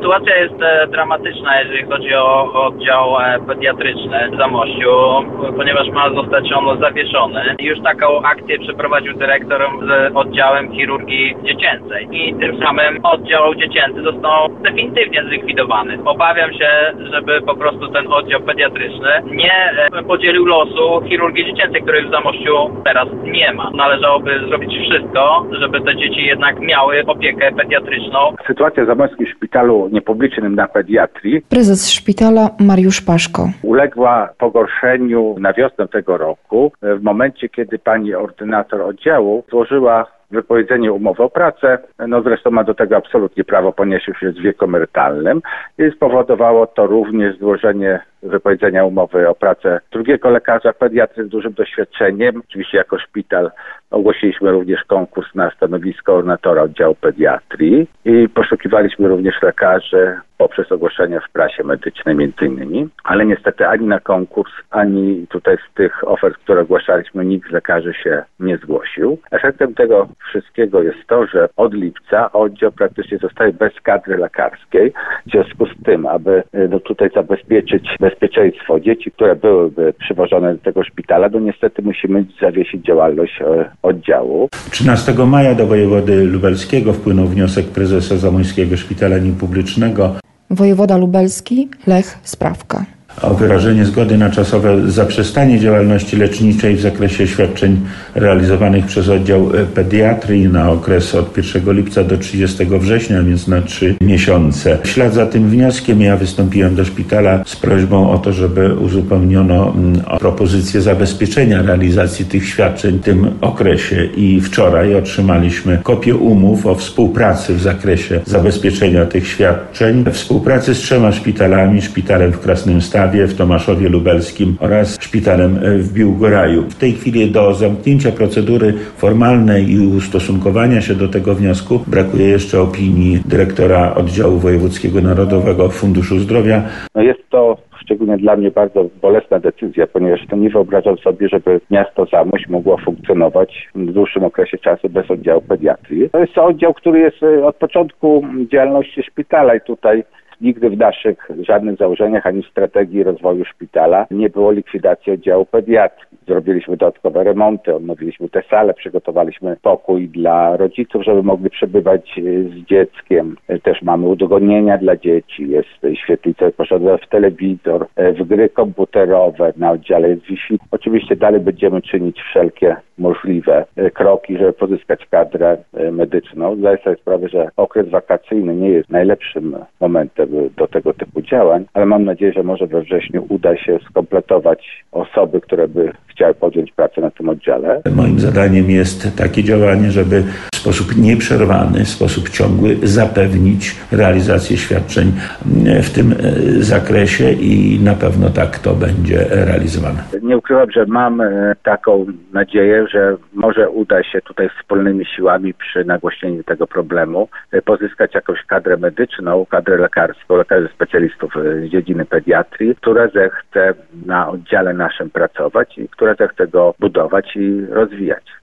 Sytuacja jest dramatyczna, jeżeli chodzi o oddział pediatryczny w Zamościu, ponieważ ma zostać on zawieszony. Już taką akcję przeprowadził dyrektor z oddziałem chirurgii dziecięcej i tym samym oddział dziecięcy został definitywnie zlikwidowany. Obawiam się, żeby po prostu ten oddział pediatryczny nie podzielił losu chirurgii dziecięcej, której w Zamościu teraz nie ma. Należałoby zrobić wszystko, żeby te dzieci jednak miały opiekę pediatryczną. Sytuacja w Zamojskim Szpitalu Niepublicznym na pediatrii. Prezes szpitala Mariusz Paszko. Uległa pogorszeniu na wiosnę tego roku, w momencie, kiedy pani ordynator oddziału złożyła wypowiedzenie umowy o pracę, zresztą ma do tego absolutnie prawo, ponieważ już jest w wieku emerytalnym i spowodowało to również złożenie wypowiedzenia umowy o pracę drugiego lekarza pediatry z dużym doświadczeniem. Oczywiście jako szpital ogłosiliśmy również konkurs na stanowisko ordynatora oddziału pediatrii i poszukiwaliśmy również lekarzy poprzez ogłoszenia w prasie medycznej między innymi, ale niestety ani na konkurs, ani tutaj z tych ofert, które ogłaszaliśmy, nikt z lekarzy się nie zgłosił. Efektem tego wszystkiego jest to, że od lipca oddział praktycznie zostaje bez kadry lekarskiej. W związku z tym, aby tutaj zabezpieczyć bezpieczeństwo dzieci, które byłyby przywożone do tego szpitala, niestety musimy zawiesić działalność oddziału. 13 maja do wojewody lubelskiego wpłynął wniosek prezesa Zamojskiego Szpitala Niepublicznego. Wojewoda lubelski Lech Sprawka. O wyrażenie zgody na czasowe zaprzestanie działalności leczniczej w zakresie świadczeń realizowanych przez oddział pediatrii na okres od 1 lipca do 30 września, więc na 3 miesiące. W ślad za tym wnioskiem ja wystąpiłem do szpitala z prośbą o to, żeby uzupełniono o propozycję zabezpieczenia realizacji tych świadczeń w tym okresie i wczoraj otrzymaliśmy kopię umów o współpracy w zakresie zabezpieczenia tych świadczeń, współpracy z 3 szpitalami, szpitalem w Krasnymstawie, w Tomaszowie Lubelskim oraz szpitalem w Biłgoraju. W tej chwili do zamknięcia procedury formalnej i ustosunkowania się do tego wniosku brakuje jeszcze opinii dyrektora oddziału wojewódzkiego Narodowego Funduszu Zdrowia. Jest to szczególnie dla mnie bardzo bolesna decyzja, ponieważ to nie wyobrażam sobie, żeby miasto Zamość mogło funkcjonować w dłuższym okresie czasu bez oddziału pediatrii. To jest oddział, który jest od początku działalności szpitala i tutaj nigdy w naszych żadnych założeniach ani w strategii rozwoju szpitala nie było likwidacji oddziału pediatrii. Zrobiliśmy dodatkowe remonty, odnowiliśmy te sale, przygotowaliśmy pokój dla rodziców, żeby mogli przebywać z dzieckiem. Też mamy udogodnienia dla dzieci, jest świetlica wyposażona w telewizor, w gry komputerowe, na oddziale jest Wi-Fi. Oczywiście dalej będziemy czynić wszelkie możliwe kroki, żeby pozyskać kadrę medyczną. Zdaję sobie sprawę, że okres wakacyjny nie jest najlepszym momentem do tego typu działań, ale mam nadzieję, że może we wrześniu uda się skompletować osoby, które by chciały podjąć pracę na tym oddziale. Moim zadaniem jest takie działanie, żeby w sposób nieprzerwany, w sposób ciągły zapewnić realizację świadczeń w tym zakresie i na pewno tak to będzie realizowane. Nie ukrywam, że mam taką nadzieję, że może uda się tutaj wspólnymi siłami przy nagłośnieniu tego problemu pozyskać jakąś kadrę medyczną, kadrę lekarską, lekarzy specjalistów z dziedziny pediatrii, która zechce na oddziale naszym pracować i która zechce go budować i rozwijać.